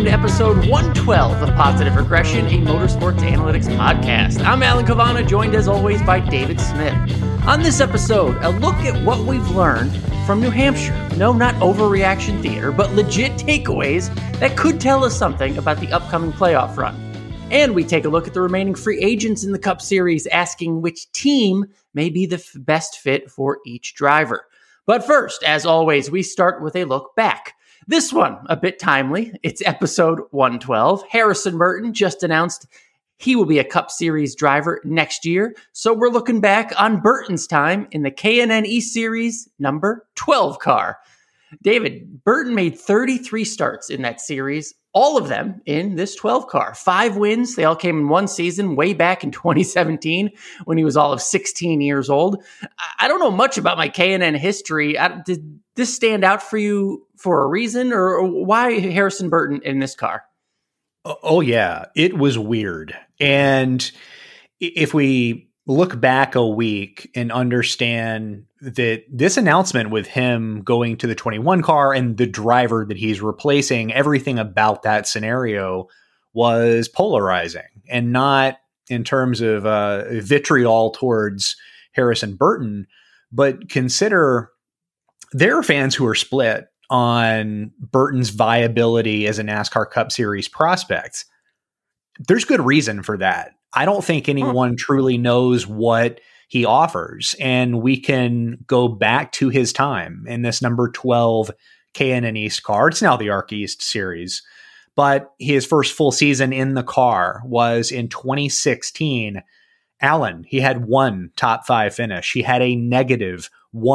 to episode 112 of Positive Regression, a motorsports analytics podcast. I'm Alan Cavana, joined as always by David Smith. On this episode, a look at what we've learned from New Hampshire. No, not overreaction theater, but legit takeaways that could tell us something about the upcoming playoff run. And we take a look at the remaining free agents in the Cup Series, asking which team may be the best fit for each driver. But first, as always, we start with a look back. This one, a bit timely. It's episode 112. Harrison Burton just announced he will be a Cup Series driver next year. So we're looking back on Burton's time in the K&N East Series number 12 car. David, Burton made 33 starts in that series, all of them in this 12 car. 5 wins. They all came in one season way back in 2017 when he was all of 16 years old. I don't know much about my K&N history. Did this stand out for you for a reason, or why Harrison Burton in this car? Oh, yeah. It was weird. And if we look back a week and understand that this announcement with him going to the 21 car and the driver that he's replacing, everything about that scenario was polarizing, and not in terms of vitriol towards Harrison Burton, but consider there are fans who are split on Burton's viability as a NASCAR Cup Series prospect. There's good reason for that. I don't think anyone truly knows what he offers. And we can go back to his time in this number 12 K&N East car. It's now the ARC East Series. But his first full season in the car was in 2016. Allen, he had one top 5 finish. He had a negative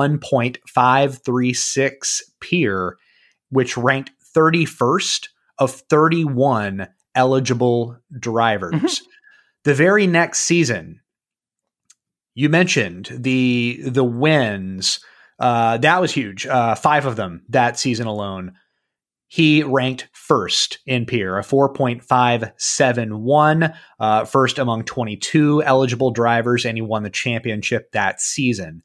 1.536 PEER, which ranked 31st of 31 eligible drivers. Mm-hmm. The very next season, you mentioned the wins. That was huge. 5 of them that season alone. He ranked first in PEER, a 4.571, first among 22 eligible drivers, and he won the championship that season.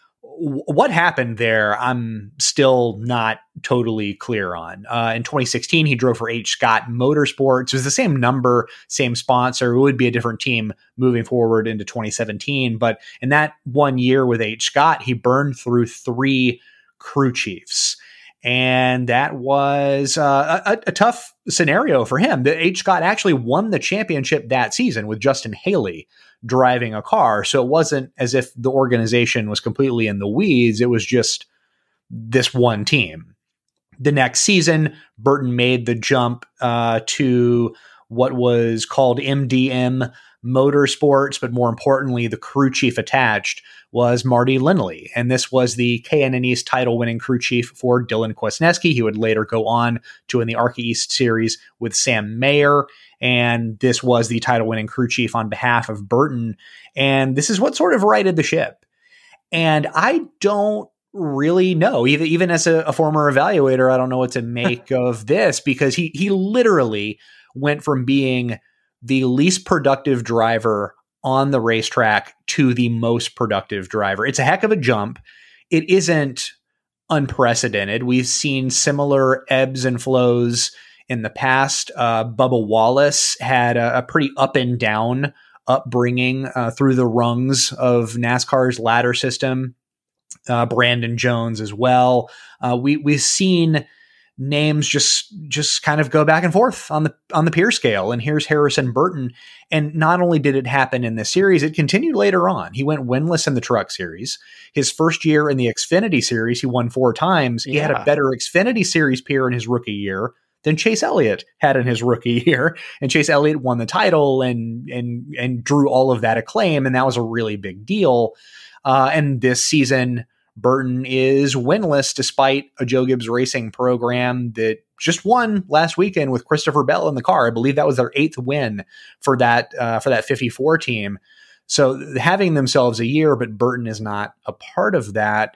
What happened there, I'm still not totally clear on. In 2016, he drove for H. Scott Motorsports. It was the same number, same sponsor. It would be a different team moving forward into 2017. But in that 1 year with H. Scott, he burned through 3 crew chiefs. And that was a tough scenario for him. The H. Scott actually won the championship that season with Justin Haley driving a car. So it wasn't as if the organization was completely in the weeds. It was just this one team. The next season, Burton made the jump to what was called MDM Motorsports, but more importantly, the crew chief attached was Marty Lindley. And this was the K&N East title winning crew chief for Dylan Kwasniewski. He would later go on to win the ARC East Series with Sam Mayer. And this was the title winning crew chief on behalf of Burton. And this is what sort of righted the ship. And I don't really know, even as a former evaluator, I don't know what to make of this, because he literally went from being the least productive driver on the racetrack to the most productive driver. It's a heck of a jump. It isn't unprecedented. We've seen similar ebbs and flows in the past. Bubba Wallace had a pretty up and down upbringing through the rungs of NASCAR's ladder system. Brandon Jones as well. We've seen names just kind of go back and forth on the PEER scale. And here's Harrison Burton. And not only did it happen in the series, it continued later on. He went winless in the Truck Series. His first year in the Xfinity Series, he won 4 times. He had a better Xfinity Series PEER in his rookie year than Chase Elliott had in his rookie year. And Chase Elliott won the title and drew all of that acclaim. And that was a really big deal. And this season, Burton is winless despite a Joe Gibbs Racing program that just won last weekend with Christopher Bell in the car. I believe that was their 8th win for that 54 team. So having themselves a year, but Burton is not a part of that.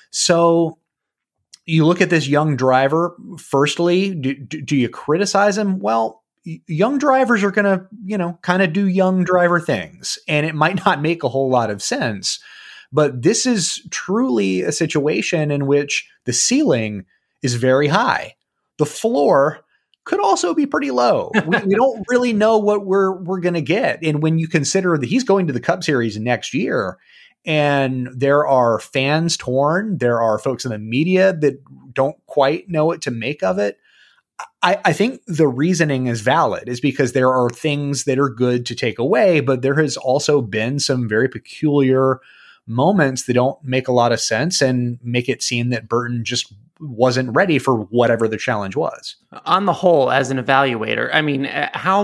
So you look at this young driver. Firstly, do you criticize him? Well, young drivers are going to, kind of do young driver things, and it might not make a whole lot of sense. But this is truly a situation in which the ceiling is very high. The floor could also be pretty low. We don't really know what we're going to get. And when you consider that he's going to the Cup Series next year, and there are fans torn, there are folks in the media that don't quite know what to make of it. I think the reasoning is valid, is because there are things that are good to take away, but there has also been some very peculiar moments that don't make a lot of sense and make it seem that Burton just wasn't ready for whatever the challenge was. On the whole, as an evaluator, I mean, how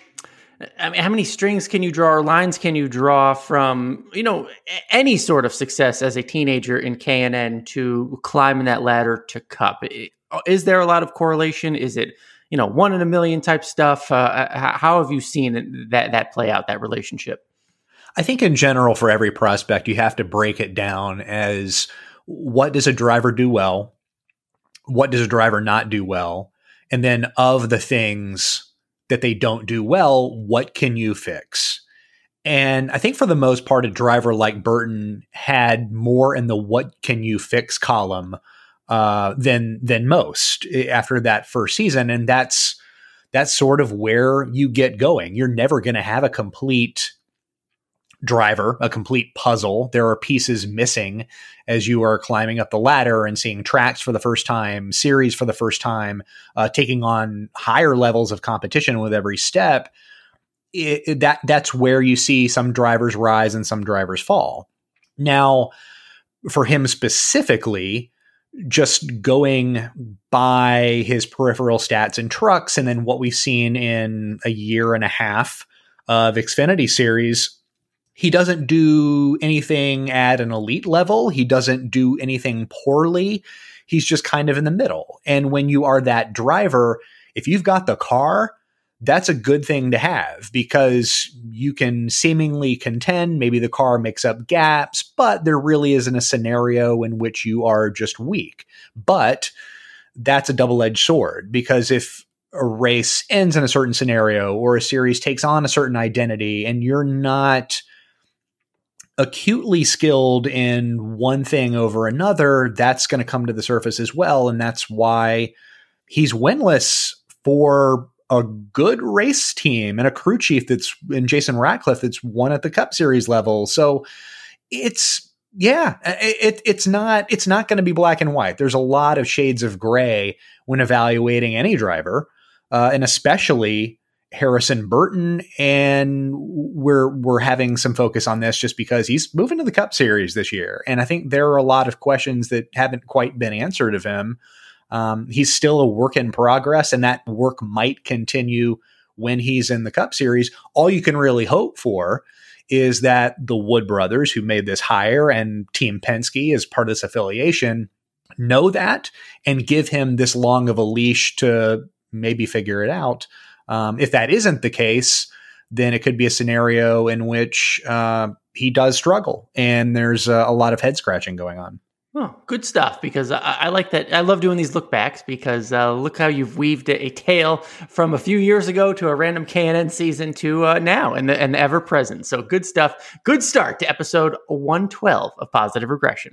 many strings can you draw or lines can you draw from, any sort of success as a teenager in K&N to climbing that ladder to Cup? Is there a lot of correlation? Is it, 1 in a million type stuff? How have you seen that play out, that relationship? I think in general, for every prospect, you have to break it down as what does a driver do well? What does a driver not do well? And then of the things that they don't do well, what can you fix? And I think for the most part, a driver like Burton had more in the what can you fix column than most after that first season. And that's sort of where you get going. You're never going to have a complete driver, a complete puzzle. There are pieces missing as you are climbing up the ladder and seeing tracks for the first time, series for the first time, taking on higher levels of competition with every step. That's where you see some drivers rise and some drivers fall. Now, for him specifically, just going by his peripheral stats and trucks, and then what we've seen in a year and a half of Xfinity Series, he doesn't do anything at an elite level. He doesn't do anything poorly. He's just kind of in the middle. And when you are that driver, if you've got the car, that's a good thing to have, because you can seemingly contend. Maybe the car makes up gaps, but there really isn't a scenario in which you are just weak. But that's a double-edged sword, because if a race ends in a certain scenario or a series takes on a certain identity and you're not acutely skilled in one thing over another, that's going to come to the surface as well. And that's why he's winless for a good race team and a crew chief that's in Jason Ratcliffe that's won at the Cup Series level. So it's not going to be black and white. There's a lot of shades of gray when evaluating any driver, and especially Harrison Burton. And we're having some focus on this just because he's moving to the Cup Series this year. And I think there are a lot of questions that haven't quite been answered of him. He's still a work in progress, and that work might continue when he's in the Cup Series. All you can really hope for is that the Wood brothers, who made this hire, and Team Penske as part of this affiliation, know that and give him this long of a leash to maybe figure it out. If that isn't the case, then it could be a scenario in which he does struggle, and there's a lot of head scratching going on. Oh, good stuff, because I like that. I love doing these look backs, because look how you've weaved a tale from a few years ago to a random K&N season to now and the ever present. So good stuff. Good start to episode 112 of Positive Regression.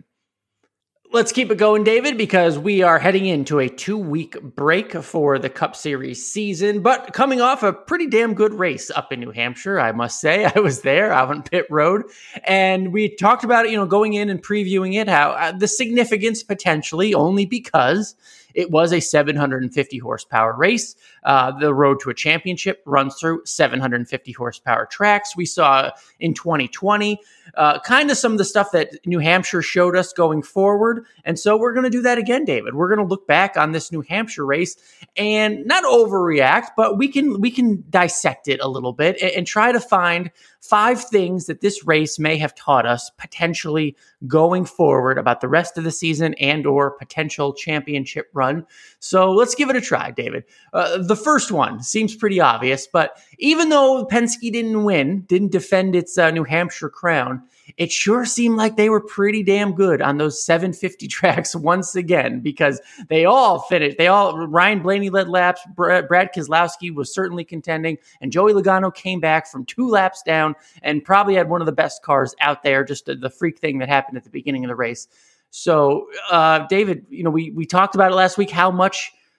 Let's keep it going, David, because we are heading into a 2-week break for the Cup Series season, but coming off a pretty damn good race up in New Hampshire, I must say. I was there out on pit road, and we talked about it, going in and previewing it, how the significance potentially only because it was a 750 horsepower race. The road to a championship runs through 750 horsepower tracks. We saw in 2020 kind of some of the stuff that New Hampshire showed us going forward. And so we're going to do that again, David. We're going to look back on this New Hampshire race and not overreact, but we can dissect it a little bit and try to find 5 things that this race may have taught us potentially going forward about the rest of the season and or potential championship run. So let's give it a try, David. The first one seems pretty obvious, but even though Penske didn't defend its New Hampshire crown, it sure seemed like they were pretty damn good on those 750 tracks once again, because they all finished. Ryan Blaney led laps. Brad Keselowski was certainly contending, and Joey Logano came back from 2 laps down and probably had one of the best cars out there. Just the freak thing that happened at the beginning of the race. So, David, we talked about it last week, how much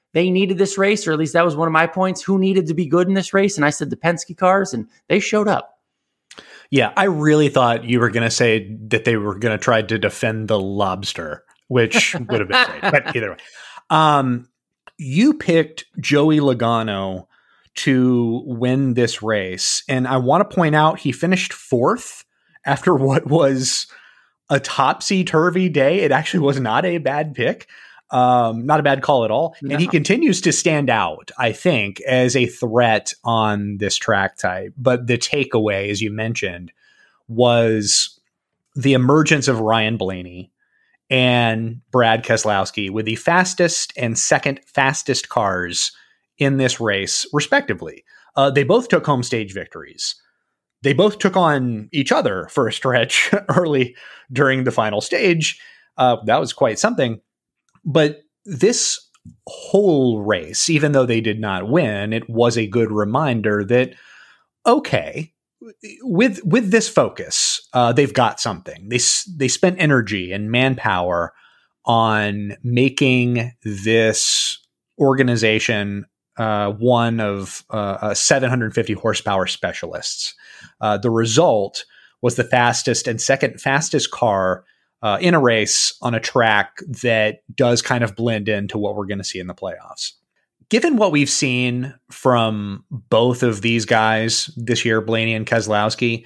they needed this race, or at least that was one of my points. Who needed to be good in this race? And I said the Penske cars, and they showed up. Yeah, I really thought you were going to say that they were going to try to defend the lobster, which would have been great. But either way, you picked Joey Logano to win this race. And I want to point out he finished fourth after what was a topsy-turvy day. It actually was not a bad pick. Not a bad call at all. No. And he continues to stand out, I think, as a threat on this track type. But the takeaway, as you mentioned, was the emergence of Ryan Blaney and Brad Keselowski with the fastest and second fastest cars in this race, respectively. They both took home stage victories. They both took on each other for a stretch early during the final stage. That was quite something. But this whole race, even though they did not win, it was a good reminder that, okay, with this focus, they've got something. They spent energy and manpower on making this organization one of 750 horsepower specialists. The result was the fastest and second fastest car in a race on a track that does kind of blend into what we're going to see in the playoffs. Given what we've seen from both of these guys this year, Blaney and Keselowski,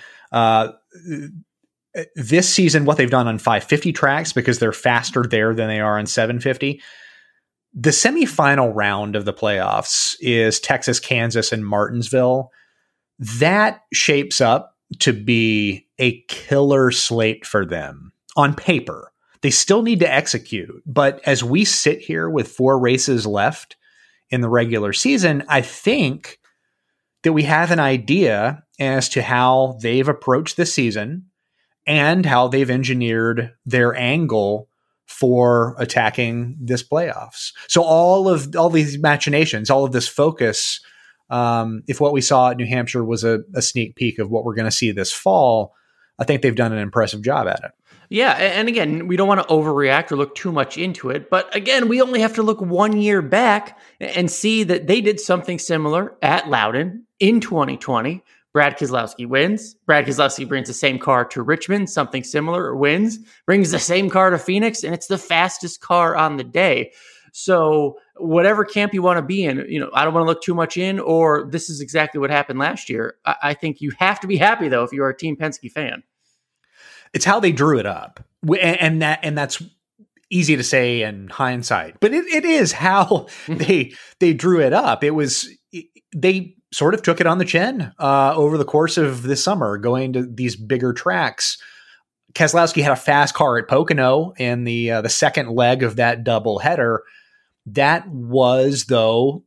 this season, what they've done on 550 tracks, because they're faster there than they are on 750, the semifinal round of the playoffs is Texas, Kansas, and Martinsville. That shapes up to be a killer slate for them on paper. They still need to execute. But as we sit here with 4 races left in the regular season, I think that we have an idea as to how they've approached this season and how they've engineered their angle for attacking this playoffs. So all these machinations, all of this focus, if what we saw at New Hampshire was a sneak peek of what we're going to see this fall, I think they've done an impressive job at it. Yeah, and again, we don't want to overreact or look too much into it, but again, we only have to look 1 year back and see that they did something similar at Loudon in 2020. Brad Keselowski wins. Brad Keselowski brings the same car to Richmond, something similar, wins, brings the same car to Phoenix, and it's the fastest car on the day. So whatever camp you want to be in, I don't want to look too much in, or this is exactly what happened last year. I think you have to be happy, though, if you're a Team Penske fan. It's how they drew it up. And that's easy to say in hindsight, but it is how they drew it up. They sort of took it on the chin over the course of this summer, going to these bigger tracks. Keselowski had a fast car at Pocono in the second leg of that double header. That was, though,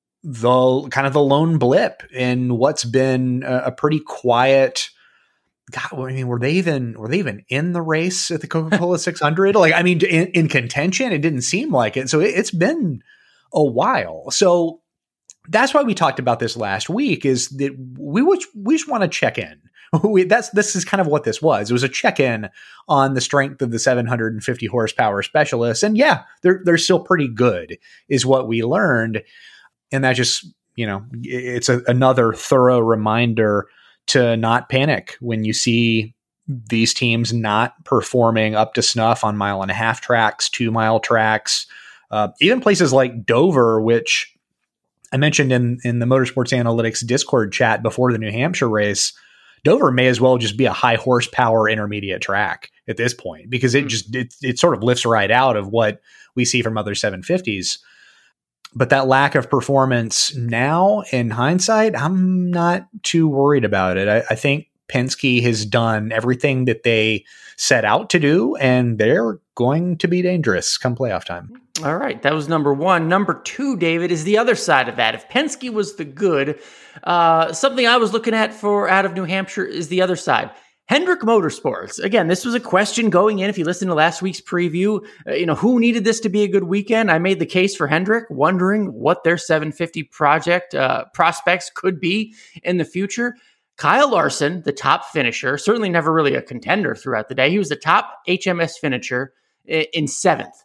the kind of the lone blip in what's been a pretty quiet. God, I mean, were they even in the race at the Coca-Cola 600? In contention, it didn't seem like it. So it's been a while. So that's why we talked about this last week, is that we just want to check in. This is kind of what this was. It was a check-in on the strength of the 750 horsepower specialists. And yeah, they're still pretty good, is what we learned. And that just, it's another thorough reminder to not panic when you see these teams not performing up to snuff on 1.5 mile tracks, 2 mile tracks, even places like Dover, which I mentioned in the Motorsports Analytics Discord chat before the New Hampshire race. Dover may as well just be a high horsepower intermediate track at this point, because it sort of lifts right out of what we see from other 750s. But that lack of performance now, in hindsight, I'm not too worried about it. I think Penske has done everything that they set out to do, and they're going to be dangerous come playoff time. All right, that was number 1. Number 2, David, is the other side of that. If Penske was the good, something I was looking at for out of New Hampshire is the other side. Hendrick Motorsports. Again, this was a question going in. If you listened to last week's preview, who needed this to be a good weekend? I made the case for Hendrick, wondering what their 750 project prospects could be in the future. Kyle Larson, the top finisher, certainly never really a contender throughout the day. He was the top HMS finisher in 7th.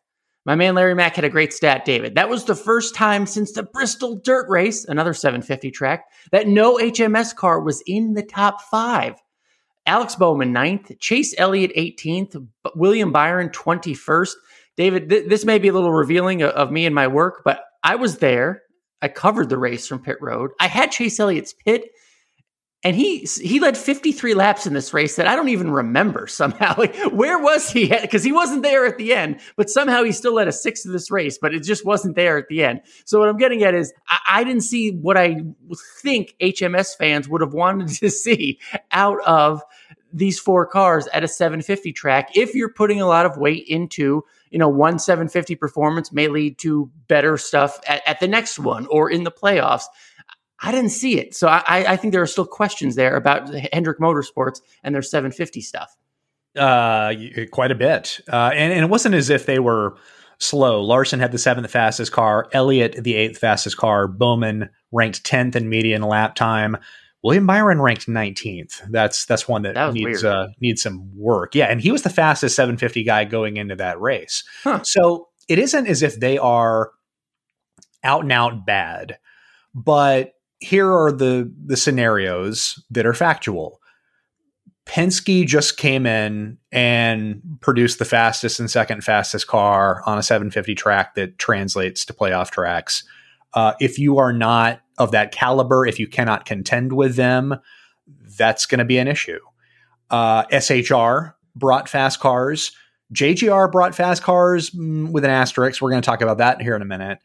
My man Larry Mack had a great stat, David. That was the first time since the Bristol Dirt Race, another 750 track, that no HMS car was in the top 5. Alex Bowman 9th, Chase Elliott 18th, William Byron 21st. David, this may be a little revealing of me and my work, but I was there. I covered the race from pit road. I had Chase Elliott's pit, and he led 53 laps in this race that I don't even remember somehow. Like, where was he at? Because he wasn't there at the end, but somehow he still led a 6th of this race, but it just wasn't there at the end. So what I'm getting at is I didn't see what I think HMS fans would have wanted to see out of these 4 cars at a 750 track. If you're putting a lot of weight into, one 750 performance may lead to better stuff at the next one or in the playoffs. I didn't see it. So I think there are still questions there about Hendrick Motorsports and their 750 stuff. Quite a bit. And it wasn't as if they were slow. Larson had the 7th fastest car, Elliott the 8th fastest car, Bowman ranked 10th in median lap time. William Byron ranked 19th. That's one that needs some work. Yeah, and he was the fastest 750 guy going into that race. Huh. So it isn't as if they are out and out bad, but here are the scenarios that are factual. Penske just came in and produced the fastest and second fastest car on a 750 track that translates to playoff tracks. If you are not of that caliber, if you cannot contend with them, that's going to be an issue. SHR brought fast cars. JGR brought fast cars with an asterisk. We're going to talk about that here in a minute.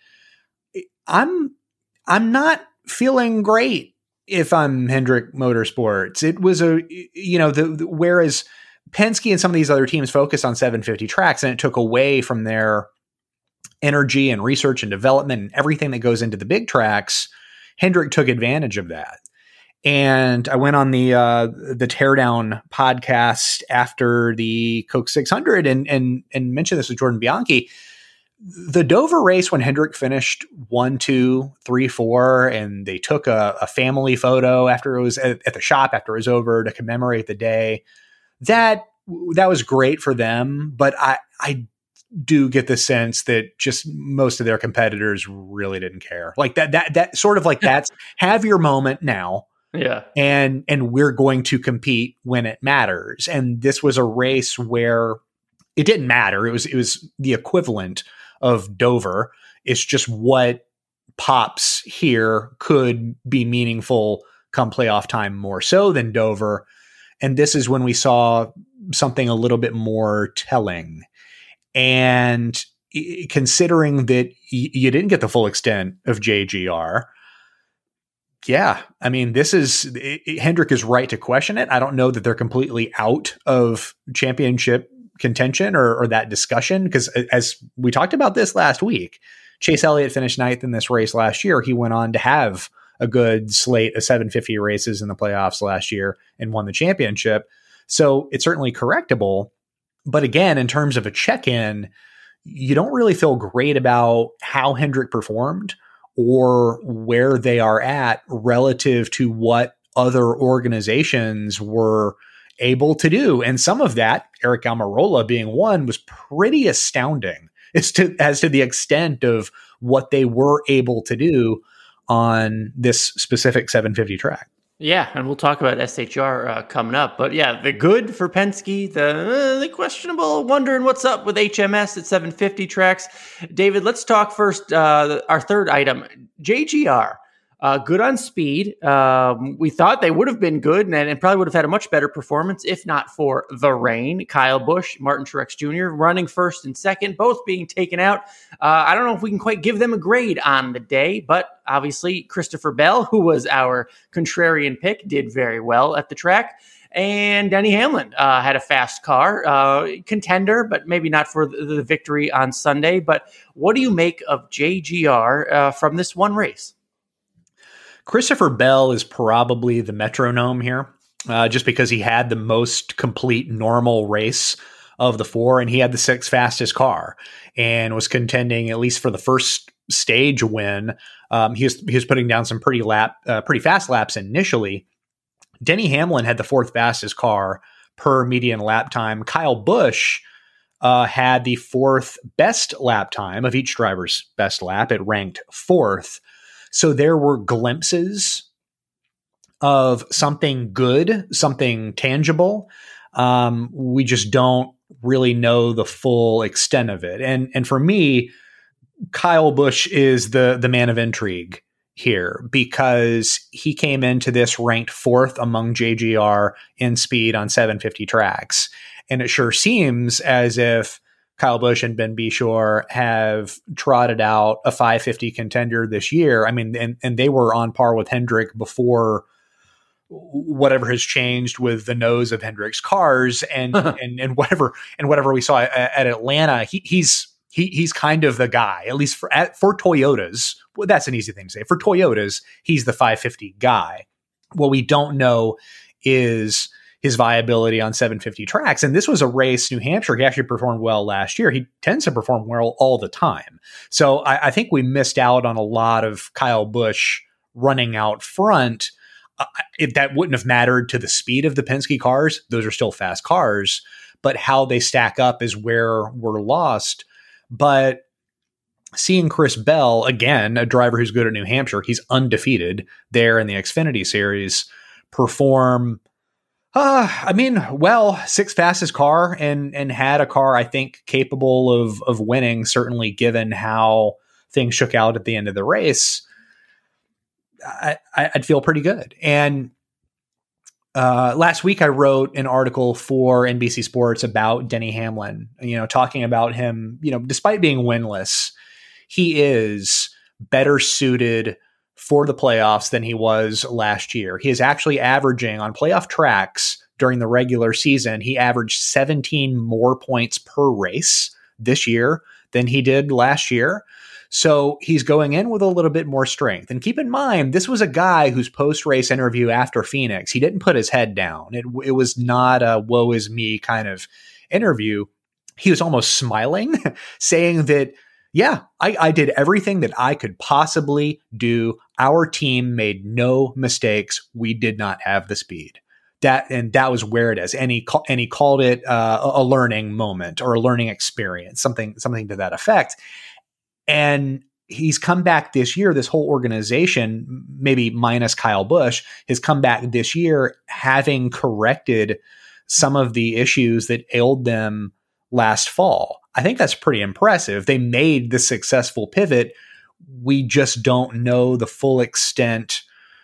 I'm not feeling great if I'm Hendrick Motorsports. It was whereas Penske and some of these other teams focused on 750 tracks, and it took away from their energy and research and development and everything that goes into the big tracks. Hendrick took advantage of that. And I went on the Teardown podcast after the Coke 600 and mentioned this with Jordan Bianchi. The Dover race, when Hendrick finished 1, 2, 3, 4, and they took a family photo after it was at the shop after it was over to commemorate the day, that was great for them. But I do get the sense that just most of their competitors really didn't care. Like that sort of like that's have your moment now. Yeah. And we're going to compete when it matters. And this was a race where it didn't matter. It was the equivalent of Dover. It's just what pops here could be meaningful come playoff time more so than Dover. And this is when we saw something a little bit more telling. And considering that you didn't get the full extent of JGR, yeah, I mean, Hendrick is right to question it. I don't know that they're completely out of championship contention or that discussion, because as we talked about this last week, Chase Elliott finished 9th in this race last year. He went on to have a good slate of 750 races in the playoffs last year and won the championship. So it's certainly correctable. But again, in terms of a check-in, you don't really feel great about how Hendrick performed or where they are at relative to what other organizations were able to do. And some of that, Eric Almirola being one, was pretty astounding as to the extent of what they were able to do on this specific 750 track. Yeah, and we'll talk about SHR coming up. But yeah, the good for Penske, the questionable, wondering what's up with HMS at 750 tracks. David, let's talk first, our third item, JGR. Good on speed. We thought they would have been good and probably would have had a much better performance if not for the rain. Kyle Busch, Martin Truex Jr. running first and second, both being taken out. I don't know if we can quite give them a grade on the day, but obviously Christopher Bell, who was our contrarian pick, did very well at the track. And Denny Hamlin had a fast car, contender, but maybe not for the victory on Sunday. But what do you make of JGR from this one race? Christopher Bell is probably the metronome here, just because he had the most complete normal race of the 4, and he had the 6th fastest car and was contending, at least for the first stage win. He was putting down some pretty fast laps initially. Denny Hamlin had the 4th fastest car per median lap time. Kyle Busch had the fourth best lap time of each driver's best lap. It ranked fourth. So there were glimpses of something good, something tangible. We just don't really know the full extent of it. And for me, Kyle Busch is the man of intrigue here, because he came into this ranked fourth among JGR in speed on 750 tracks. And it sure seems as if Kyle Busch and Ben Beshore have trotted out a 550 contender this year. I mean, and they were on par with Hendrick before whatever has changed with the nose of Hendrick's cars and whatever we saw at Atlanta. He's kind of the guy, at least for Toyotas. Well, that's an easy thing to say. For Toyotas, he's the 550 guy. What we don't know is his viability on 750 tracks. And this was a race, New Hampshire. He actually performed well last year. He tends to perform well all the time. So I think we missed out on a lot of Kyle Busch running out front. That wouldn't have mattered to the speed of the Penske cars. Those are still fast cars, but how they stack up is where we're lost. But seeing Chris Bell, again, a driver who's good at New Hampshire, he's undefeated there in the Xfinity Series, perform, sixth fastest car and had a car, I think, capable of winning, certainly given how things shook out at the end of the race. I'd feel pretty good. And last week I wrote an article for NBC Sports about Denny Hamlin, talking about him, despite being winless, he is better suited for the playoffs than he was last year. He is actually averaging on playoff tracks during the regular season. He averaged 17 more points per race this year than he did last year. So he's going in with a little bit more strength. And keep in mind, this was a guy whose post-race interview after Phoenix, he didn't put his head down. It was not a woe is me kind of interview. He was almost smiling, saying that, yeah, I did everything that I could possibly do. Our team made no mistakes. We did not have the speed. That was where it is. And he called it a learning moment or a learning experience, something to that effect. And he's come back this year, this whole organization, maybe minus Kyle Busch, has come back this year having corrected some of the issues that ailed them last fall. I think that's pretty impressive. They made the successful pivot. We just don't know the full extent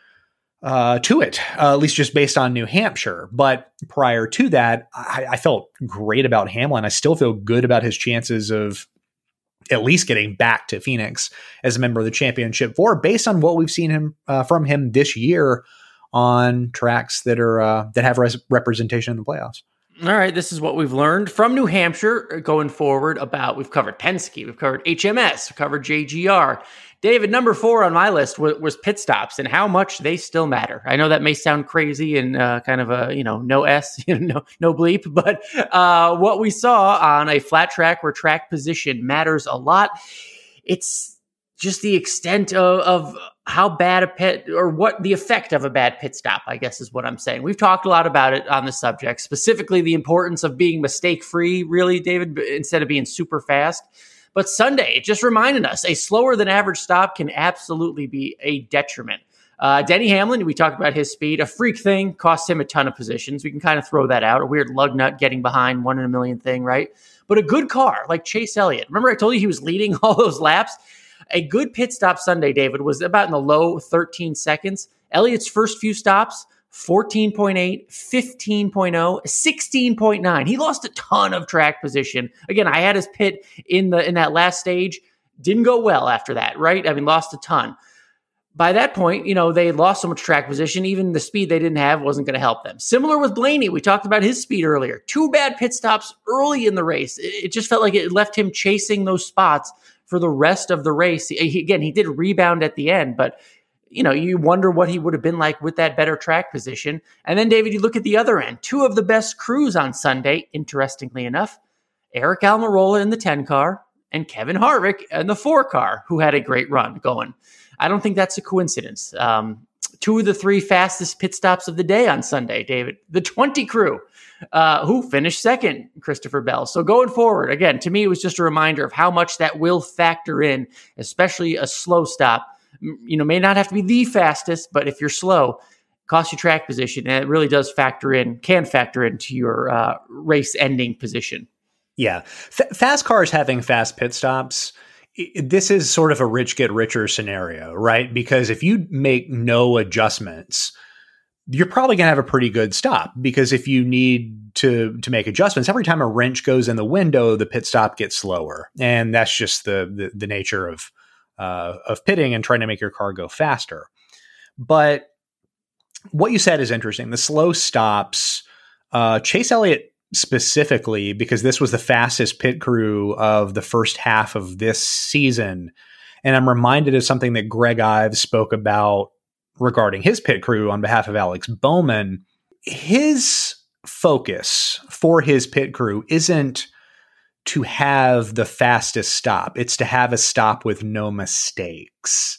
to it, at least just based on New Hampshire. But prior to that, I felt great about Hamlin. I still feel good about his chances of at least getting back to Phoenix as a member of the championship four, based on what we've seen from him this year on tracks that have representation in the playoffs. All right, this is what we've learned from New Hampshire going forward about, we've covered Penske, we've covered HMS, we've covered JGR. David, number 4 on my list was pit stops and how much they still matter. I know that may sound crazy and kind of a, no S, no bleep, but what we saw on a flat track where track position matters a lot, it's just the extent of how bad a pit, or what the effect of a bad pit stop, I guess is what I'm saying. We've talked a lot about it on the subject, specifically the importance of being mistake-free, really, David, instead of being super fast. But Sunday, it just reminded us, a slower than average stop can absolutely be a detriment. Denny Hamlin, we talked about his speed, a freak thing, cost him a ton of positions. We can kind of throw that out, a weird lug nut getting behind 1 in a million thing, right? But a good car, like Chase Elliott. Remember I told you he was leading all those laps? A good pit stop Sunday, David, was about in the low 13 seconds. Elliott's first few stops, 14.8, 15.0, 16.9. He lost a ton of track position. Again, I had his pit in that last stage. Didn't go well after that, right? I mean, lost a ton. By that point, they lost so much track position, even the speed they didn't have wasn't going to help them. Similar with Blaney. We talked about his speed earlier. 2 bad pit stops early in the race. It just felt like it left him chasing those spots for the rest of the race. He did rebound at the end, but you wonder what he would have been like with that better track position. And then, David, you look at the other end. 2 of the best crews on Sunday, interestingly enough, Eric Almirola in the 10 car and Kevin Harvick in the 4 car, who had a great run going. I don't think that's a coincidence. 2 of the 3 fastest pit stops of the day on Sunday, David. The 20 crew who finished second, Christopher Bell. So going forward, again, to me, it was just a reminder of how much that will factor in, especially a slow stop. May not have to be the fastest, but if you're slow, cost you track position, and it really does can factor into your race ending position. Yeah. Fast cars having fast pit stops, this is sort of a rich get richer scenario, right? Because if you make no adjustments, you're probably going to have a pretty good stop, because if you need to make adjustments, every time a wrench goes in the window, the pit stop gets slower. And that's just the nature of pitting and trying to make your car go faster. But what you said is interesting. The slow stops, Chase Elliott specifically, because this was the fastest pit crew of the first half of this season. And I'm reminded of something that Greg Ives spoke about regarding his pit crew on behalf of Alex Bowman. His focus for his pit crew isn't to have the fastest stop. It's to have a stop with no mistakes.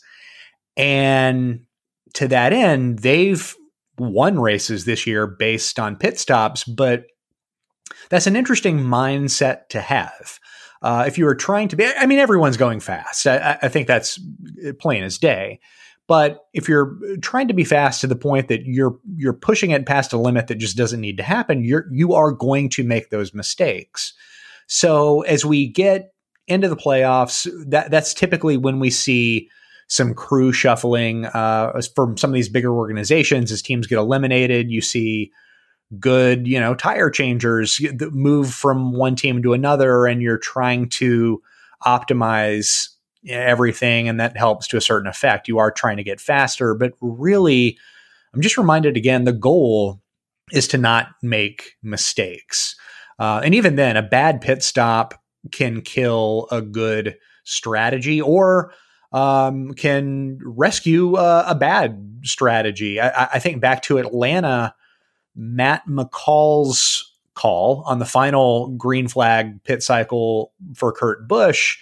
And to that end, they've won races this year based on pit stops, but that's an interesting mindset to have. If you were trying to be, everyone's going fast. I think that's plain as day. But if you're trying to be fast to the point that you're pushing it past a limit that just doesn't need to happen, you are going to make those mistakes. So as we get into the playoffs, that's typically when we see some crew shuffling from some of these bigger organizations. As teams get eliminated, you see good, tire changers move from one team to another, and you're trying to optimize everything, and that helps to a certain effect. You are trying to get faster, but really, I'm just reminded again, the goal is to not make mistakes. And even then, a bad pit stop can kill a good strategy, or can rescue a bad strategy. I think back to Atlanta, Matt McCall's call on the final green flag pit cycle for Kurt Busch.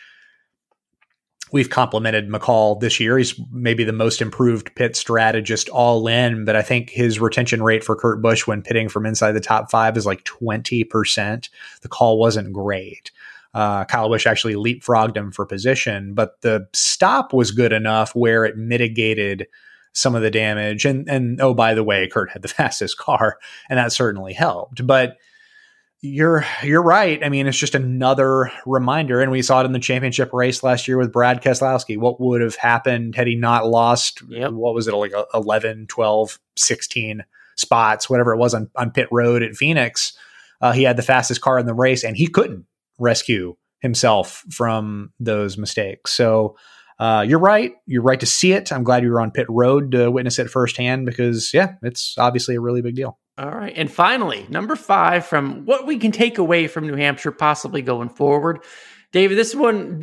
We've complimented McCall this year. He's maybe the most improved pit strategist all in, but I think his retention rate for Kurt Busch when pitting from inside the top 5 is like 20%. The call wasn't great. Kyle Busch actually leapfrogged him for position, but the stop was good enough where it mitigated some of the damage. And oh, by the way, Kurt had the fastest car, and that certainly helped. But you're right. It's just another reminder, and we saw it in the championship race last year with Brad Keselowski. What would have happened had he not lost, what was it, like 11, 12, 16 spots, whatever it was on pit road at Phoenix. He had the fastest car in the race, and he couldn't rescue himself from those mistakes. So you're right. You're right to see it. I'm glad you were on pit road to witness it firsthand, because it's obviously a really big deal. All right. And finally, number 5, from what we can take away from New Hampshire, possibly going forward. David, this one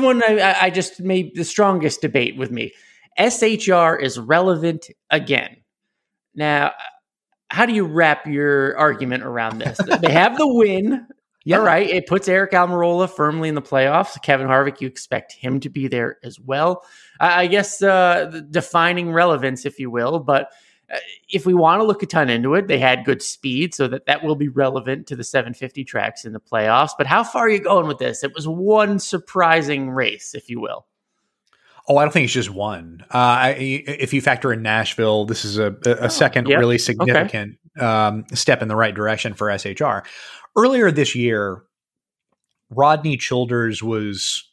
I just made the strongest debate with me. SHR is relevant again. Now, how do you wrap your argument around this? They have the win. Yeah. All right. It puts Eric Almirola firmly in the playoffs. Kevin Harvick, you expect him to be there as well. I guess defining relevance, if you will. But if we want to look a ton into it, they had good speed, so that will be relevant to the 750 tracks in the playoffs. But how far are you going with this? It was one surprising race, if you will. Oh, I don't think it's just one. If you factor in Nashville, this is a second really significant step in the right direction for SHR. Earlier this year, Rodney Childers was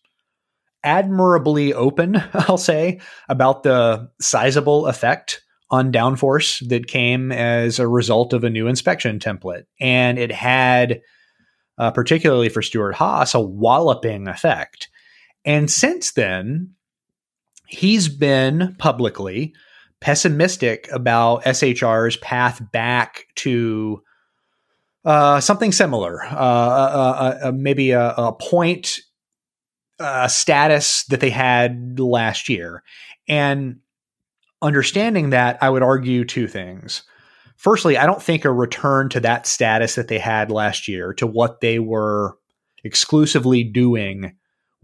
admirably open, I'll say, about the sizable effect on downforce that came as a result of a new inspection template. And it had, particularly for Stuart Haas, a walloping effect. And since then, he's been publicly pessimistic about SHR's path back to something similar, maybe a point status that they had last year. And understanding that, I would argue two things. Firstly, I don't think a return to that status that they had last year, to what they were exclusively doing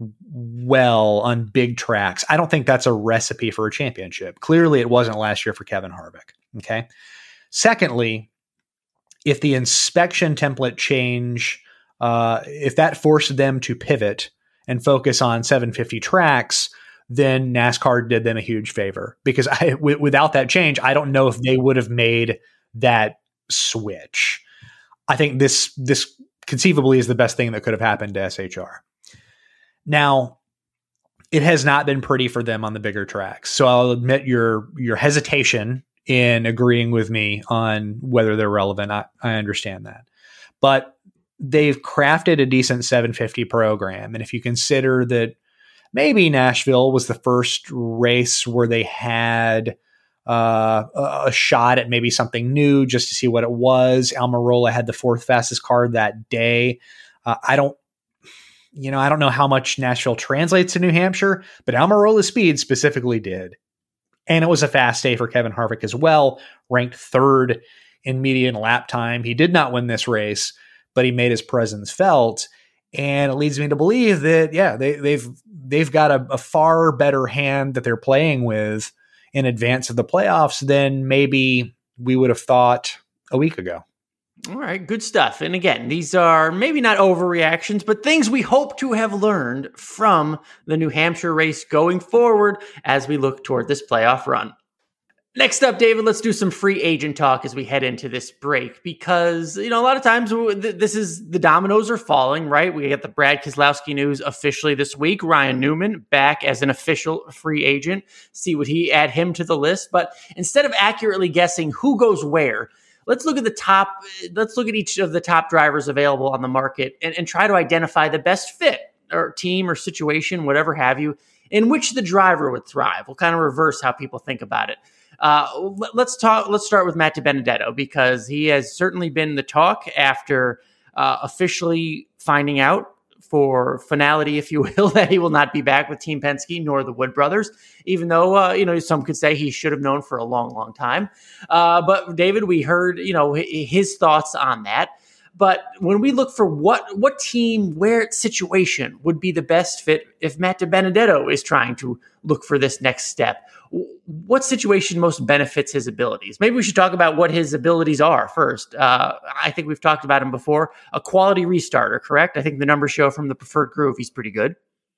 well on big tracks, I don't think that's a recipe for a championship. Clearly, it wasn't last year for Kevin Harvick. Okay. Secondly, if the inspection template change, if that forced them to pivot and focus on 750 tracks, then NASCAR did them a huge favor, because without that change, I don't know if they would have made that switch. I think this conceivably is the best thing that could have happened to SHR. Now, it has not been pretty for them on the bigger tracks. So I'll admit your hesitation in agreeing with me on whether they're relevant. I understand that. But they've crafted a decent 750 program. And if you consider that maybe Nashville was the first race where they had a shot at maybe something new just to see what it was. Almirola had the fourth fastest car that day. I don't know how much Nashville translates to New Hampshire, but Almirola's speed specifically did. And it was a fast day for Kevin Harvick as well, ranked third in median lap time. He did not win this race, but he made his presence felt. And it leads me to believe that, they've got a far better hand that they're playing with in advance of the playoffs than maybe we would have thought a week ago. All right, good stuff. And again, these are maybe not overreactions, but things we hope to have learned from the New Hampshire race going forward as we look toward this playoff run. Next up, David, let's do some free agent talk as we head into this break, because, a lot of times this is the dominoes are falling, right? We get the Brad Keselowski news officially this week. Ryan Newman back as an official free agent. Add him to the list. But instead of accurately guessing who goes where, let's look at each of the top drivers available on the market and try to identify the best fit or team or situation, whatever have you, in which the driver would thrive. We'll kind of reverse how people think about it. Let's start with Matt DiBenedetto, because he has certainly been the talk after officially finding out for finality, if you will, that he will not be back with Team Penske nor the Wood brothers, even though, some could say he should have known for a long, long time. But David, we heard, his thoughts on that. But when we look for what team, where situation would be the best fit if Matt DiBenedetto is trying to look for this next step, what situation most benefits his abilities? Maybe we should talk about what his abilities are first. I think we've talked about him before. A quality restarter, correct? I think the numbers show from the Preferred Groove he's pretty good.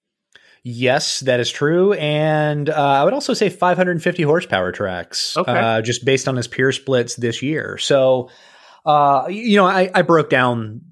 Yes, that is true. And I would also say 550 horsepower tracks, just based on his pure splits this year. So, I broke down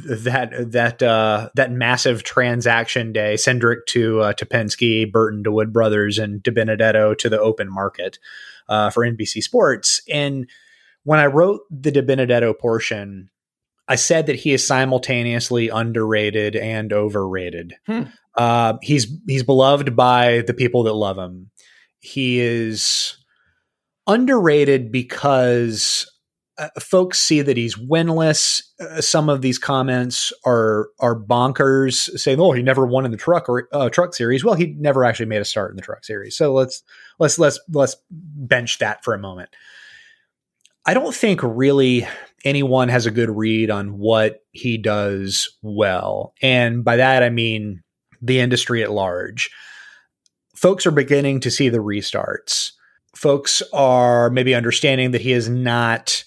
that massive transaction day, Cindric to Penske, Burton to Wood Brothers, and DiBenedetto to the open market for NBC Sports. And when I wrote the DiBenedetto portion, I said that he is simultaneously underrated and overrated. He's beloved by the people that love him. He is underrated because folks see that he's winless. Some of these comments are bonkers, saying, "Oh, he never won in the truck series." Well, he never actually made a start in the truck series. So let's bench that for a moment. I don't think really anyone has a good read on what he does well, and by that I mean the industry at large. Folks are beginning to see the restarts. Folks are maybe understanding that he is not,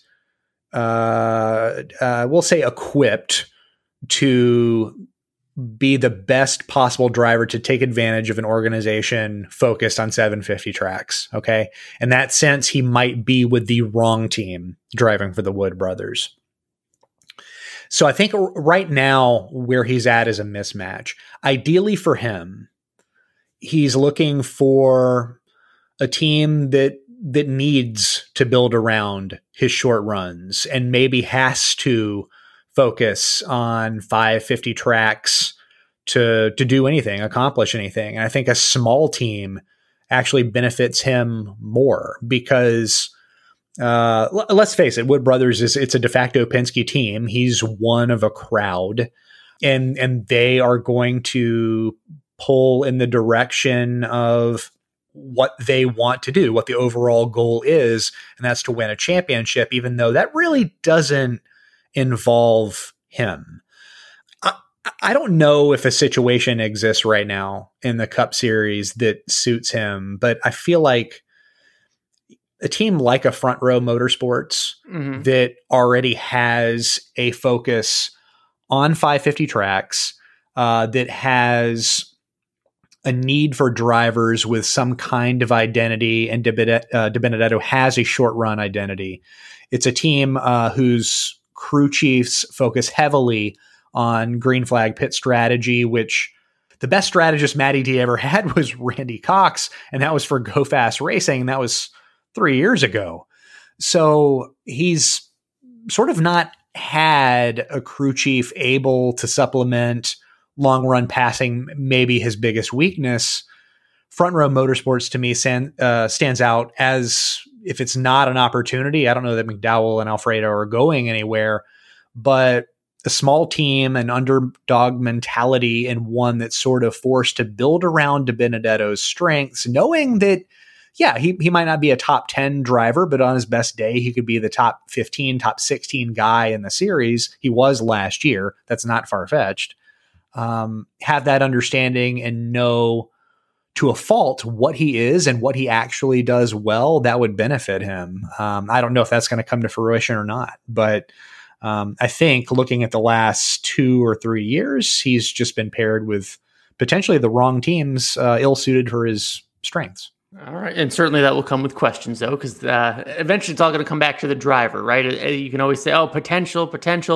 we'll say, equipped to be the best possible driver to take advantage of an organization focused on 750 tracks. Okay. In that sense, he might be with the wrong team driving for the Wood brothers. So I think right now where he's at is a mismatch. Ideally for him, he's looking for a team that needs to build around his short runs and maybe has to focus on 550 tracks to do anything, accomplish anything. And I think a small team actually benefits him more because let's face it, Wood Brothers it's a de facto Penske team. He's one of a crowd, and they are going to pull in the direction of what they want to do, what the overall goal is, and that's to win a championship, even though that really doesn't involve him. I don't know if a situation exists right now in the Cup Series that suits him, but I feel like a team like a Front Row Motorsports that already has a focus on 550 tracks, that has a need for drivers with some kind of identity, and De Benedetto has a short run identity. It's a team whose crew chiefs focus heavily on green flag pit strategy, which the best strategist Matty D ever had was Randy Cox, and that was for Go Fast Racing. That was 3 years ago. So he's sort of not had a crew chief able to supplement long run passing, maybe his biggest weakness. Front Row Motorsports to me stands out as, if it's not an opportunity, I don't know that McDowell and Alfredo are going anywhere, but a small team, an underdog mentality, and one that's sort of forced to build around De Benedetto's strengths, knowing that, yeah, he might not be a top 10 driver, but on his best day, he could be the top 15, top 16 guy in the series. He was last year. That's not far-fetched. Have that understanding and know to a fault what he is and what he actually does well, that would benefit him. I don't know if that's going to come to fruition or not, but I think looking at the last 2 or 3 years, he's just been paired with potentially the wrong teams, ill-suited for his strengths. All right. And certainly that will come with questions, though, because eventually it's all going to come back to the driver, right? You can always say, oh, potential,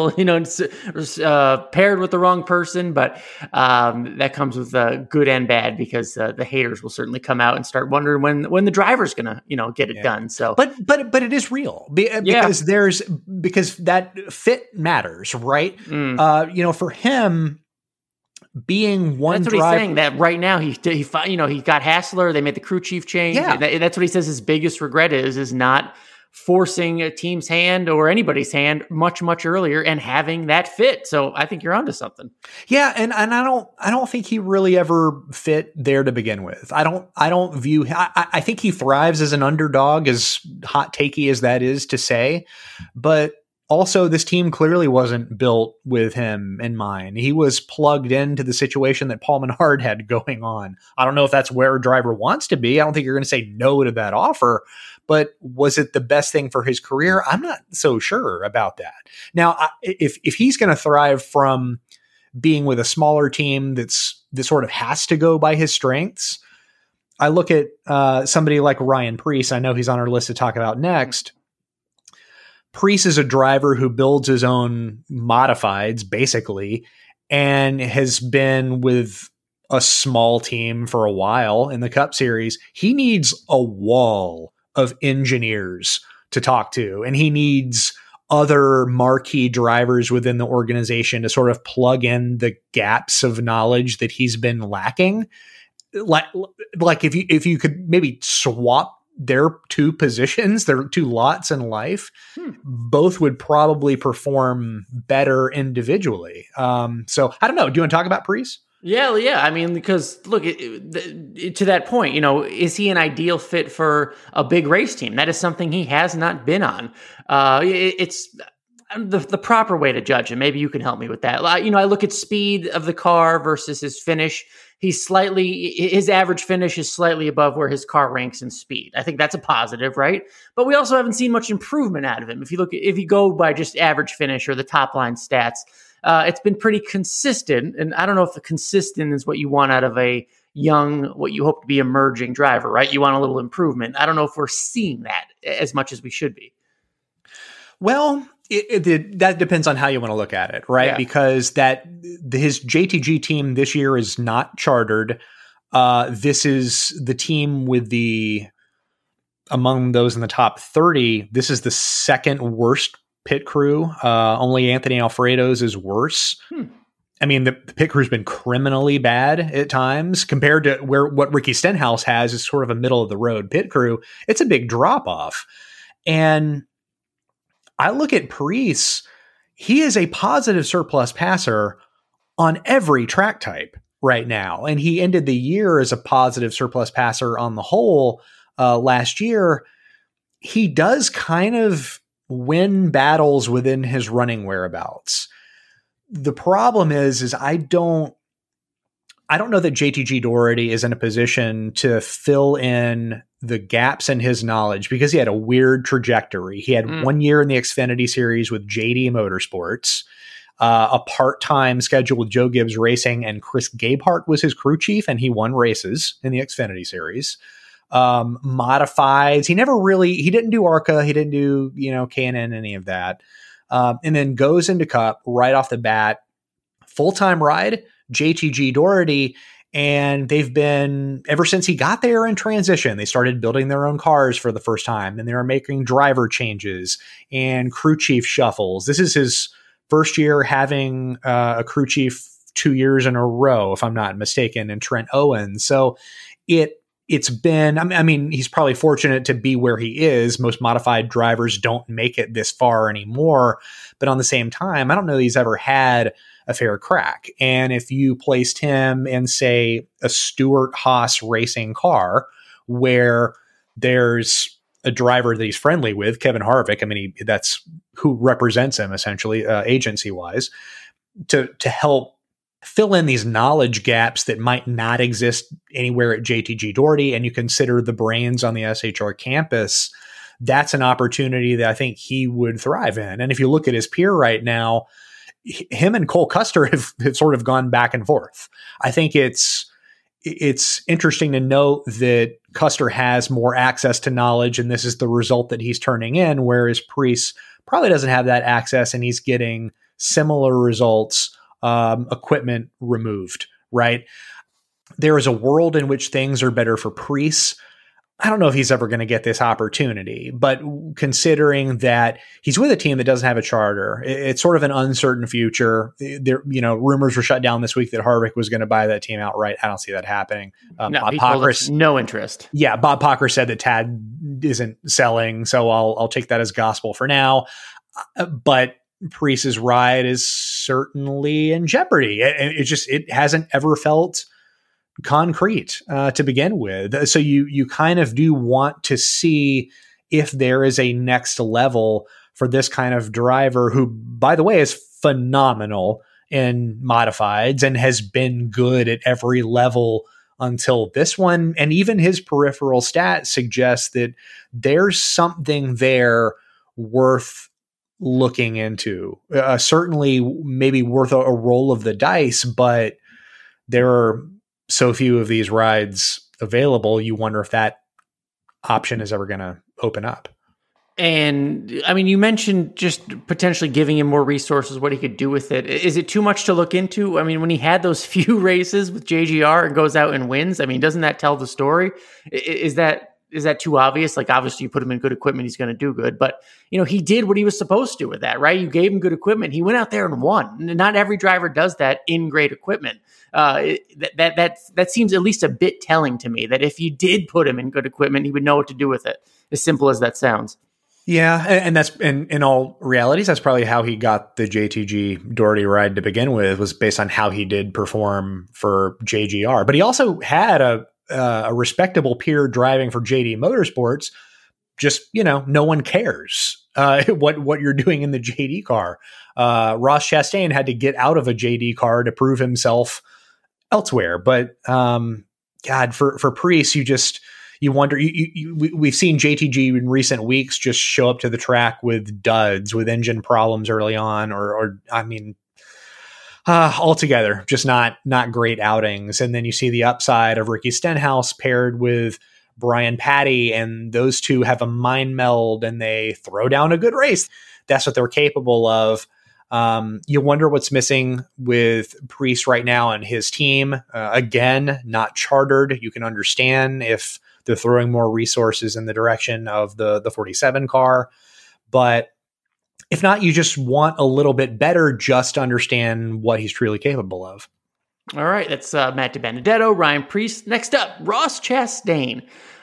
paired with the wrong person. But that comes with good and bad, because the haters will certainly come out and start wondering when the driver's going to, get it done. So, but it is real because because that fit matters, right? For him, being one that's what driver, he's saying, that right now he got Hassler, they made the crew chief change. Yeah. That's what he says his biggest regret is not forcing a team's hand or anybody's hand much earlier and having that fit. So I think you're onto something. Yeah, and I don't think he really ever fit there to begin with. I don't view. I think he thrives as an underdog, as hot takey as that is to say, but also, this team clearly wasn't built with him in mind. He was plugged into the situation that Paul Menard had going on. I don't know if that's where a driver wants to be. I don't think you're going to say no to that offer, but was it the best thing for his career? I'm not so sure about that. Now, if he's going to thrive from being with a smaller team that sort of has to go by his strengths, I look at somebody like Ryan Preece. I know he's on our list to talk about next. Preece is a driver who builds his own modifieds, basically, and has been with a small team for a while in the Cup Series. He needs a wall of engineers to talk to, and he needs other marquee drivers within the organization to sort of plug in the gaps of knowledge that he's been lacking. Like if you could maybe swap their two positions, their two lots in life, both would probably perform better individually. So I don't know. Do you want to talk about Preece? Yeah. I mean, because look, to that point, is he an ideal fit for a big race team? That is something he has not been on. It's the proper way to judge him. Maybe you can help me with that. I look at speed of the car versus his finish. His average finish is slightly above where his car ranks in speed. I think that's a positive, right? But we also haven't seen much improvement out of him. If you go by just average finish or the top line stats, it's been pretty consistent. And I don't know if the consistent is what you want out of a young, what you hope to be emerging driver, right? You want a little improvement. I don't know if we're seeing that as much as we should be. Well, that depends on how you want to look at it, right? Yeah. Because his JTG team this year is not chartered. This is the team with among those in the top 30, this is the second worst pit crew. Only Anthony Alfredo's is worse. I mean, the pit crew's been criminally bad at times compared to what Ricky Stenhouse has is sort of a middle of the road pit crew. It's a big drop off. And I look at Preece, he is a positive surplus passer on every track type right now. And he ended the year as a positive surplus passer on the whole last year. He does kind of win battles within his running whereabouts. The problem is I don't know that JTG Daugherty is in a position to fill in the gaps in his knowledge because he had a weird trajectory. He had 1 year in the Xfinity Series with JD Motorsports, a part-time schedule with Joe Gibbs Racing, and Chris Gabehart was his crew chief, and he won races in the Xfinity Series. Modifieds. He didn't do ARCA. He didn't do, K&N, any of that. And then goes into Cup right off the bat, full-time ride, JTG Daugherty. And they've been, ever since he got there in transition, they started building their own cars for the first time, and they were making driver changes and crew chief shuffles. This is his first year having a crew chief 2 years in a row, if I'm not mistaken, in Trent Owens. So it's been, I mean, he's probably fortunate to be where he is. Most modified drivers don't make it this far anymore. But on the same time, I don't know that he's ever had a fair crack. And if you placed him in, say, a Stewart Haas racing car where there's a driver that he's friendly with, Kevin Harvick, I mean, that's who represents him essentially, agency-wise, to help fill in these knowledge gaps that might not exist anywhere at JTG Daugherty, and you consider the brains on the SHR campus, that's an opportunity that I think he would thrive in. And if you look at his peer right now, him and Cole Custer have sort of gone back and forth. I think it's interesting to note that Custer has more access to knowledge, and this is the result that he's turning in, whereas Preece probably doesn't have that access, and he's getting similar results, equipment removed, right? There is a world in which things are better for Preece. I don't know if he's ever going to get this opportunity, but considering that he's with a team that doesn't have a charter, it's sort of an uncertain future. There, rumors were shut down this week that Harvick was going to buy that team outright. I don't see that happening. No, Bob Pocker, no interest. Yeah, Bob Pocker said that Tad isn't selling, so I'll take that as gospel for now. But Preece's ride is certainly in jeopardy. It hasn't ever felt concrete to begin with. So you kind of do want to see if there is a next level for this kind of driver who, by the way, is phenomenal in modifieds and has been good at every level until this one. And even his peripheral stats suggest that there's something there worth looking into. Certainly maybe worth a roll of the dice, but there are so few of these rides available, you wonder if that option is ever going to open up. And I mean, you mentioned just potentially giving him more resources, what he could do with it. Is it too much to look into? I mean, when he had those few races with JGR and goes out and wins, I mean, doesn't that tell the story? Is that too obvious? Like, obviously you put him in good equipment, he's going to do good, but he did what he was supposed to with that, right? You gave him good equipment. He went out there and won. Not every driver does that in great equipment. That seems at least a bit telling to me that if you did put him in good equipment, he would know what to do with it. As simple as that sounds. Yeah. And that's in all realities, that's probably how he got the JTG Daugherty ride to begin with, was based on how he did perform for JGR, but he also had a respectable peer driving for JD Motorsports. Just, no one cares what you're doing in the JD car. Ross Chastain had to get out of a JD car to prove himself elsewhere. But God, for Preece, you wonder. We've seen JTG in recent weeks just show up to the track with duds, with engine problems early on, or I mean, altogether just not great outings. And then you see the upside of Ricky Stenhouse paired with Brian Patty, and those two have a mind meld and they throw down a good race. That's what they're capable of. You wonder what's missing with Preece right now and his team. Again, not chartered. You can understand if they're throwing more resources in the direction of the 47 car, but if not, you just want a little bit better just to understand what he's truly capable of. All right, that's Matt DiBenedetto, Ryan Preece. Next up, Ross Chastain.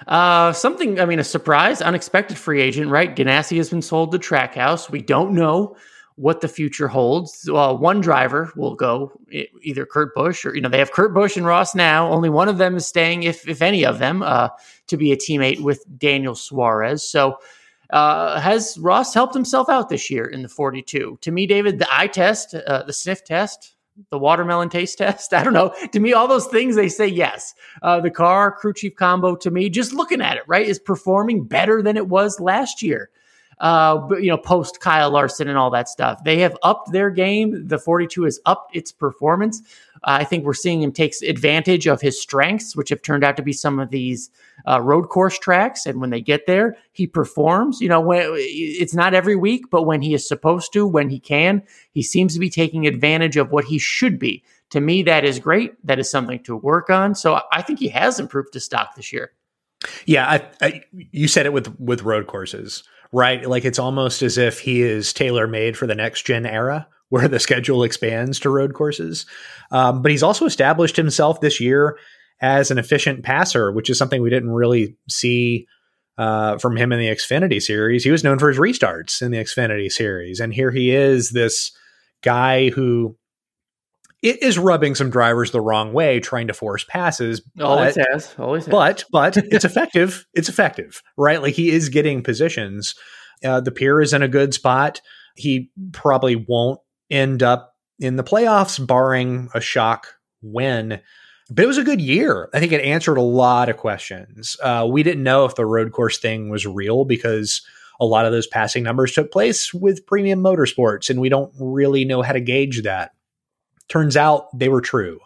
A surprise, unexpected free agent, right? Ganassi has been sold to Trackhouse. We don't know what the future holds. One driver will go, either Kurt Busch or, they have Kurt Busch and Ross now. Only one of them is staying, if any of them, to be a teammate with Daniel Suarez. So has Ross helped himself out this year in the 42? To me, David, the eye test, the sniff test, the watermelon taste test. I don't know. To me, all those things, they say yes. The car crew chief combo, to me, just looking at it, right, is performing better than it was last year. But, post Kyle Larson and all that stuff. They have upped their game. The 42 has upped its performance. I think we're seeing him take advantage of his strengths, which have turned out to be some of these road course tracks. And when they get there, he performs. It's not every week, but when he is supposed to, when he can, he seems to be taking advantage of what he should be. To me, that is great. That is something to work on. So I think he has improved his stock this year. Yeah, you said it with road courses, right? Like it's almost as if he is tailor-made for the next gen era where the schedule expands to road courses. But he's also established himself this year as an efficient passer, which is something we didn't really see from him in the Xfinity series. He was known for his restarts in the Xfinity series. And here he is, this guy who is rubbing some drivers the wrong way, trying to force passes. Always has. But it's effective. It's effective, right? Like he is getting positions. The Pier is in a good spot. He probably won't end up in the playoffs, barring a shock win. But it was a good year. I think it answered a lot of questions. We didn't know if the road course thing was real because a lot of those passing numbers took place with Premium Motorsports, and we don't really know how to gauge that. Turns out they were true.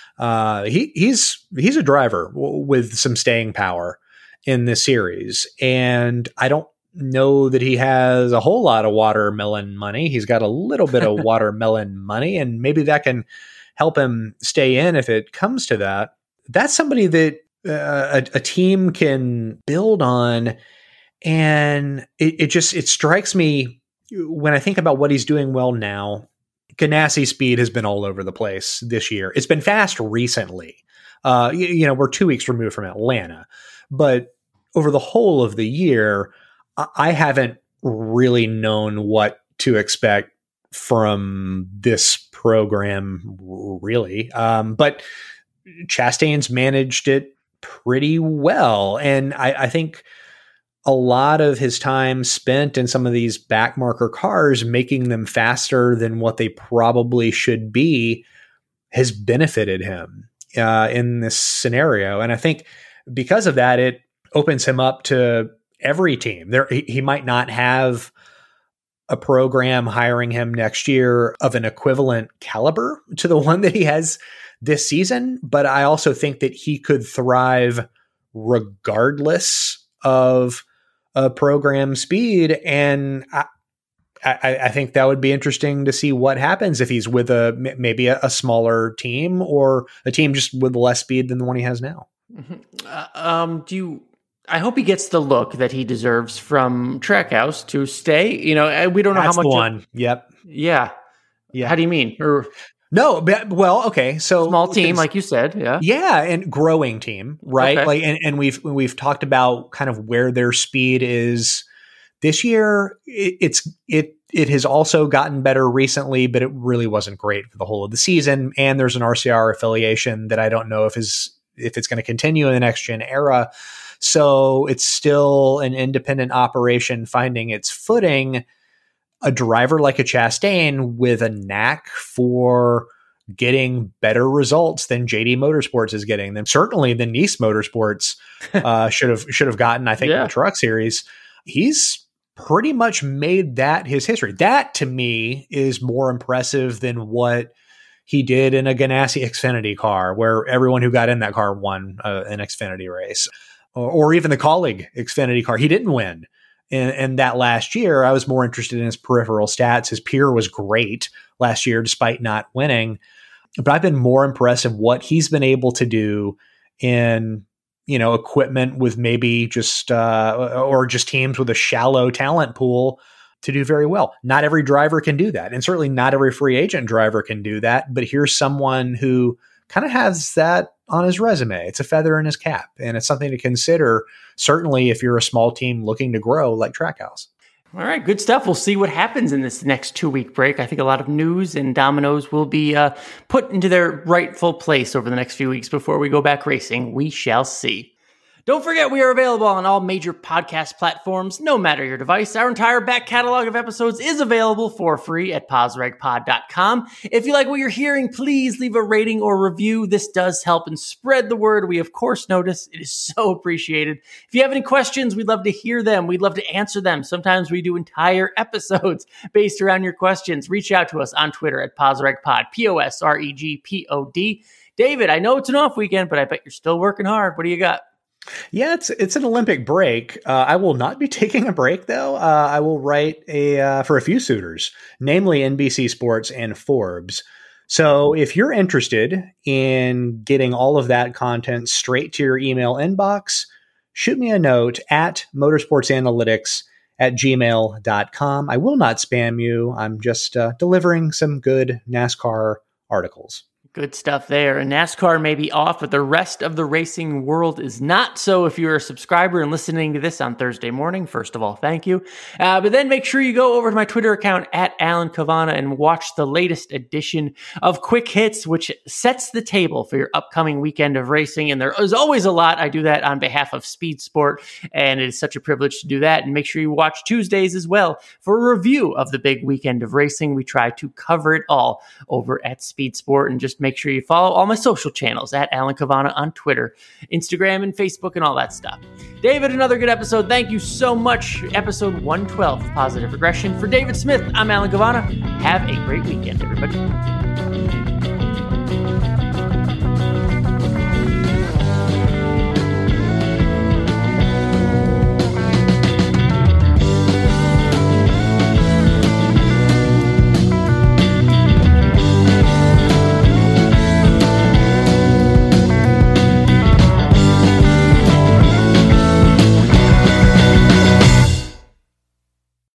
He's a driver with some staying power in this series, and I don't know that he has a whole lot of watermelon money. He's got a little bit of watermelon money, and maybe that can help him stay in if it comes to that. That's somebody that a team can build on, and it strikes me when I think about what he's doing well now. Ganassi speed has been all over the place this year. It's been fast recently. We're 2 weeks removed from Atlanta, but over the whole of the year, I haven't really known what to expect from this program, really. But Chastain's managed it pretty well. And I think a lot of his time spent in some of these backmarker cars, making them faster than what they probably should be, has benefited him in this scenario. And I think because of that, it opens him up to every team. He might not have a program hiring him next year of an equivalent caliber to the one that he has this season, but I also think that he could thrive regardless of program speed. And I think that would be interesting to see what happens if he's with maybe a smaller team or a team just with less speed than the one he has now. Mm-hmm. I hope he gets the look that he deserves from Trackhouse to stay. We don't know how much. The one. Yep. Yeah. How do you mean? No, well, okay. So small team, like you said, yeah, and growing team, right? Okay. And we've talked about kind of where their speed is this year. It has also gotten better recently, but it really wasn't great for the whole of the season. And there's an RCR affiliation that I don't know if it's going to continue in the next gen era. So it's still an independent operation finding its footing. A driver like a Chastain with a knack for getting better results than JD Motorsports is getting them. Certainly than Nice Motorsports should have gotten, I think, in the Truck Series. He's pretty much made that his history. That to me is more impressive than what he did in a Ganassi Xfinity car, where everyone who got in that car won an Xfinity race, or even the Kaulig Xfinity car. He didn't win. And that last year, I was more interested in his peripheral stats. His Pier was great last year, despite not winning. But I've been more impressed with what he's been able to do in, equipment with maybe just teams with a shallow talent pool to do very well. Not every driver can do that. And certainly not every free agent driver can do that. But here's someone who kind of has that on his resume. It's a feather in his cap, and it's something to consider, certainly if you're a small team looking to grow like Trackhouse. All right, good stuff. We'll see what happens in this next 2-week break. I think a lot of news and dominoes will be put into their rightful place over the next few weeks before we go back racing. We shall see. Don't forget, we are available on all major podcast platforms, no matter your device. Our entire back catalog of episodes is available for free at PosRegPod.com. If you like what you're hearing, please leave a rating or review. This does help and spread the word. We, of course, notice. It is so appreciated. If you have any questions, we'd love to hear them. We'd love to answer them. Sometimes we do entire episodes based around your questions. Reach out to us on Twitter at PosRegPod, PosRegPod. David, I know it's an off weekend, but I bet you're still working hard. What do you got? Yeah, it's an Olympic break. I will not be taking a break, though. I will write for a few suitors, namely NBC Sports and Forbes. So if you're interested in getting all of that content straight to your email inbox, shoot me a note at motorsportsanalytics@gmail.com. I will not spam you. I'm just delivering some good NASCAR articles. Good stuff there. And NASCAR may be off, but the rest of the racing world is not. So if you're a subscriber and listening to this on Thursday morning, first of all, thank you. But then make sure you go over to my Twitter account at Alan Cavanna and watch the latest edition of Quick Hits, which sets the table for your upcoming weekend of racing. And there is always a lot. I do that on behalf of Speed Sport, and it is such a privilege to do that. And make sure you watch Tuesdays as well for a review of the big weekend of racing. We try to cover it all over at Speed Sport, and just make sure you follow all my social channels at Alan Cavanna on Twitter, Instagram, and Facebook, and all that stuff. David, another good episode. Thank you so much. Episode 112 of Positive Regression. For David Smith, I'm Alan Cavanna. Have a great weekend, everybody.